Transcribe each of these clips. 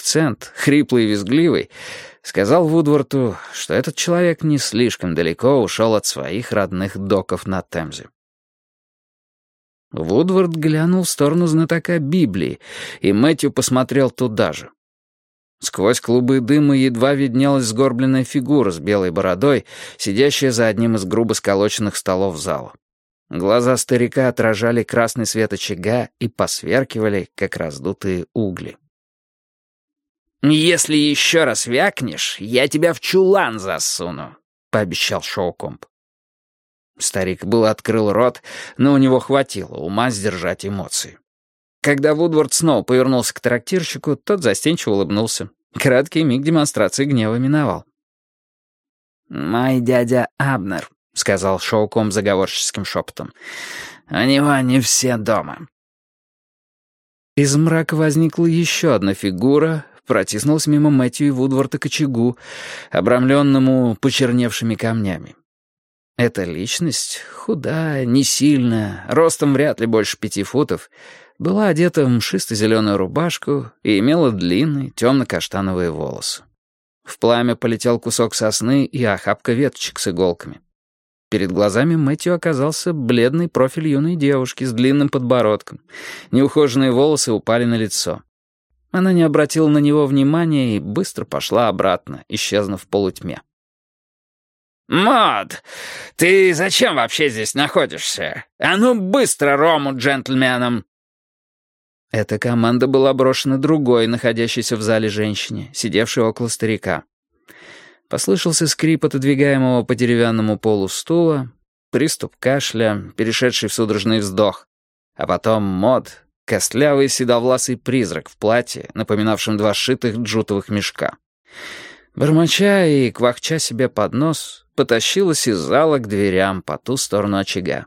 акцент, хриплый и визгливый, сказал Вудворту, что этот человек не слишком далеко ушел от своих родных доков на Темзе. Вудворт глянул в сторону знатока Библии, и Мэтью посмотрел туда же. Сквозь клубы дыма едва виднелась сгорбленная фигура с белой бородой, сидящая за одним из грубо сколоченных столов зала. Глаза старика отражали красный свет очага и посверкивали, как раздутые угли. «Если еще раз вякнешь, я тебя в чулан засуну», — пообещал Шоукомб. Старик был открыл рот, но у него хватило ума сдержать эмоции. Когда Вудворт снова повернулся к трактирщику, тот застенчиво улыбнулся. Краткий миг демонстрации гнева миновал. «Мой дядя Абнер», — сказал Шоукомб заговорческим шепотом. «У него не все дома». Из мрака возникла еще одна фигура, протиснулась мимо Мэтью и Вудворта к очагу, обрамленному почерневшими камнями. Эта личность, худая, не сильная, ростом вряд ли больше 5 футов, была одета в мшисто-зеленую рубашку и имела длинные темно-каштановые волосы. В пламя полетел кусок сосны и охапка веточек с иголками. Перед глазами Мэтью оказался бледный профиль юной девушки с длинным подбородком. Неухоженные волосы упали на лицо. Она не обратила на него внимания и быстро пошла обратно, исчезнув в полутьме. «Мод, ты зачем вообще здесь находишься? А ну быстро рому джентльменам!» Эта команда была брошена другой, находящейся в зале женщине, сидевшей около старика. Послышался скрип отодвигаемого по деревянному полу стула, приступ кашля, перешедший в судорожный вздох, а потом Мод, костлявый седовласый призрак в платье, напоминавшем 2 сшитых джутовых мешка. Бормоча и квахча себе под нос, потащилась из зала к дверям по ту сторону очага.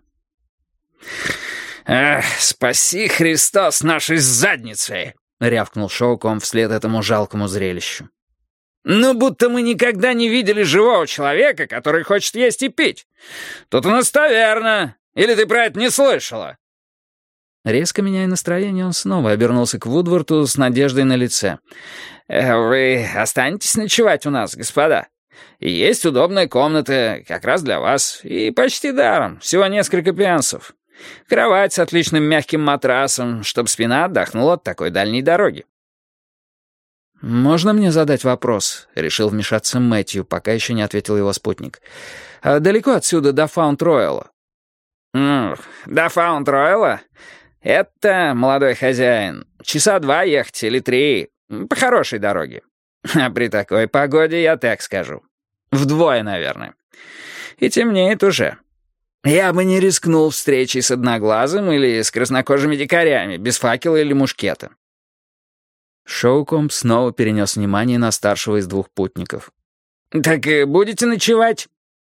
«Эх, спаси, Христос, нашей задницы!» — рявкнул Шоукомб вслед этому жалкому зрелищу. «Ну, будто мы никогда не видели живого человека, который хочет есть и пить. Тут у нас таверна. Или ты про это не слышала?» Резко меняя настроение, он снова обернулся к Вудворту с надеждой на лице. «Вы останетесь ночевать у нас, господа? Есть удобная комната, как раз для вас, и почти даром, всего несколько пенсов. Кровать с отличным мягким матрасом, чтобы спина отдохнула от такой дальней дороги». «Можно мне задать вопрос?» — решил вмешаться Мэтью, пока еще не ответил его спутник. «А далеко отсюда до Фаунд-Ройла?» «До Фаунд-Ройла? Это, молодой хозяин, 2 часа ехать или 3, по хорошей дороге. А при такой погоде я так скажу. Вдвое, наверное. И темнеет уже. Я бы не рискнул встречей с Одноглазым или с краснокожими дикарями, без факела или мушкета». Шоукомб снова перенес внимание на старшего из 2 путников. «Так будете ночевать?»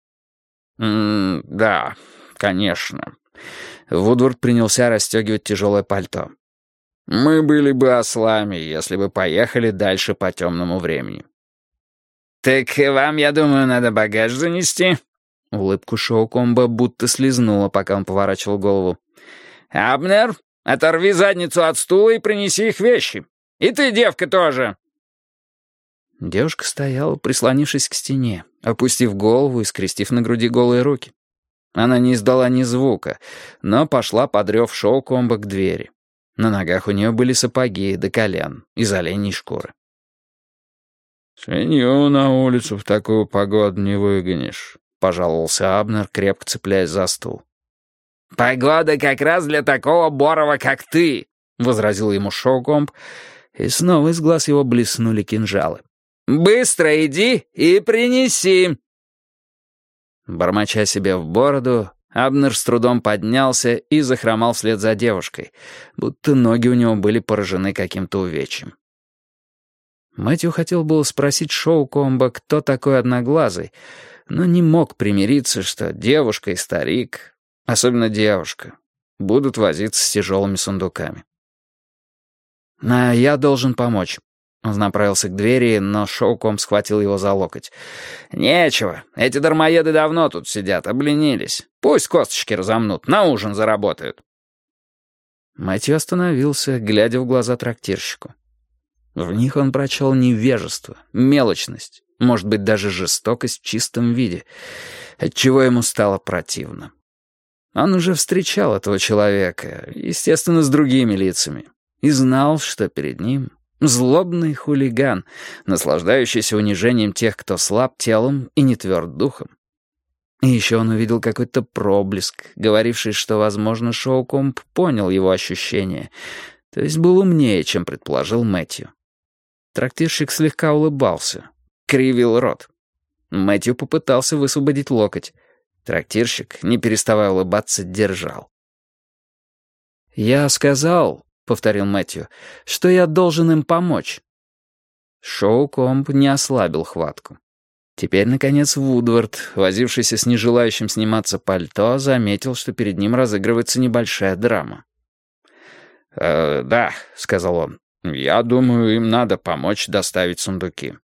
«Да, конечно». Вудворт принялся расстегивать тяжелое пальто. «Мы были бы ослами, если бы поехали дальше по темному времени». «Так вам, я думаю, надо багаж занести?» Улыбку Шоукомба будто слезнула, пока он поворачивал голову. «Абнер, оторви задницу от стула и принеси их вещи. И ты, девка, тоже!» Девушка стояла, прислонившись к стене, опустив голову и скрестив на груди голые руки. Она не издала ни звука, но пошла под рев Шоукомба к двери. На ногах у нее были сапоги до колен из оленьей шкуры. «Свинью на улицу в такую погоду не выгонишь», — пожаловался Абнер, крепко цепляясь за стул. «Погода как раз для такого борова, как ты», — возразил ему Шоукомб, и снова из глаз его блеснули кинжалы. «Быстро иди и принеси!» Бормоча себе в бороду, Абнер с трудом поднялся и захромал вслед за девушкой, будто ноги у него были поражены каким-то увечьем. Мэтью хотел было спросить Шоукомба, кто такой Одноглазый, но не мог примириться, что девушка и старик, особенно девушка, будут возиться с тяжелыми сундуками. «А я должен помочь». Он направился к двери, но Шоукомб схватил его за локоть. «Нечего. Эти дармоеды давно тут сидят, обленились. Пусть косточки разомнут, на ужин заработают». Мэтью остановился, глядя в глаза трактирщику. В них он прочел невежество, мелочность, может быть, даже жестокость в чистом виде, отчего ему стало противно. Он уже встречал этого человека, естественно, с другими лицами, и знал, что перед ним злобный хулиган, наслаждающийся унижением тех, кто слаб телом и не тверд духом. И еще он увидел какой-то проблеск, говоривший, что, возможно, Шоукомб понял его ощущения, то есть был умнее, чем предположил Мэтью. Трактирщик слегка улыбался, кривил рот. Мэтью попытался высвободить локоть. Трактирщик, не переставая улыбаться, держал. «Я сказал, — повторил Мэтью, — что я должен им помочь». Шоукомб не ослабил хватку. Теперь, наконец, Вудвард, возившийся с нежелающим сниматься пальто, заметил, что перед ним разыгрывается небольшая драма. «Да, — сказал он, — я думаю, им надо помочь доставить сундуки».